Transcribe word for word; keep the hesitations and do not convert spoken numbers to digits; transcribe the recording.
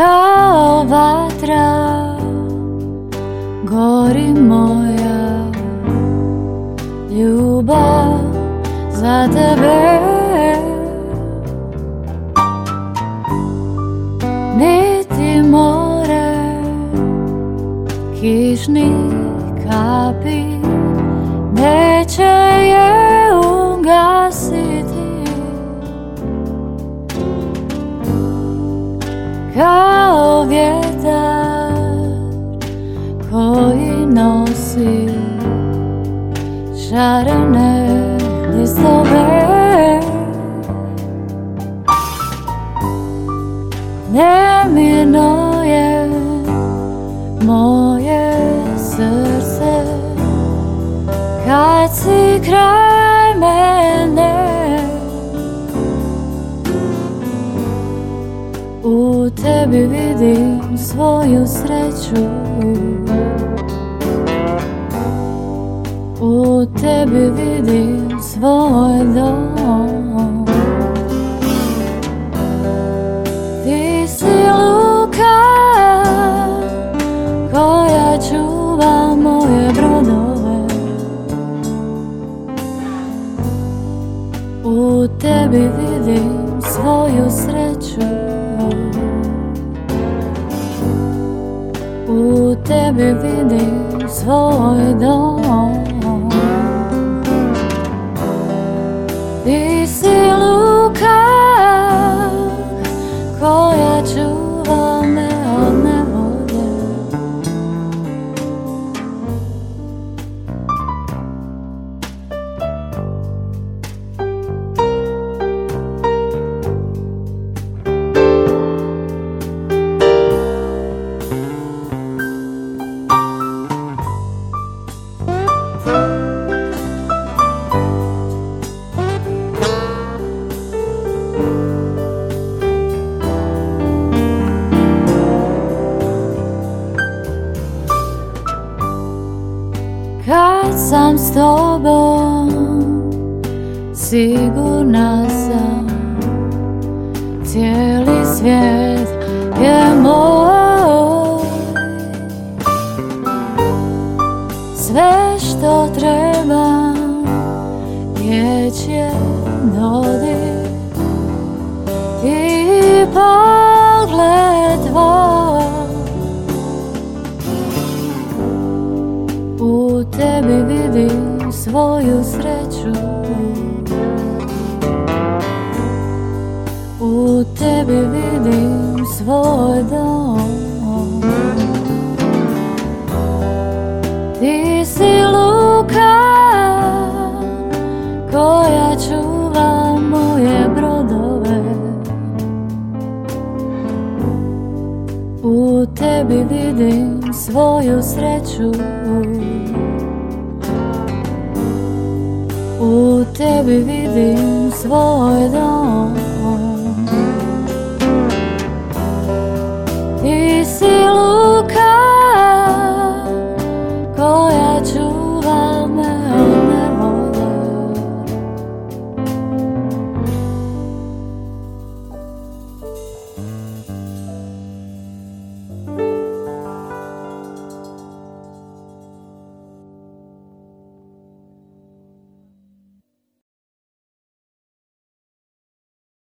kao vatra gori moja ljubav za tebe. Niti more kišnih kapi neće je ugasiti, kao vjetar koji nosi šarene listove. Nemirno je moje srce kad si kraj mene. U tebi vidim svoju sreću, u tebi vidim svoj dom. Ti si luka koja čuva moje brodove. U tebi vidim svoju sreću, u tebi vidim svoj dom. Ti si luka koja čuva me od nevolje. Kad sam s tobom, sigurna sam, cijeli svijet je moj. Sve što trebam, riječ je dodir i pogled tvoj. U tebi vidim svoju sreću, u tebi vidim svoj dom. Ti si luka koja čuva moje brodove. U tebi vidim svoju sreću, u tebi vidim svoj dom.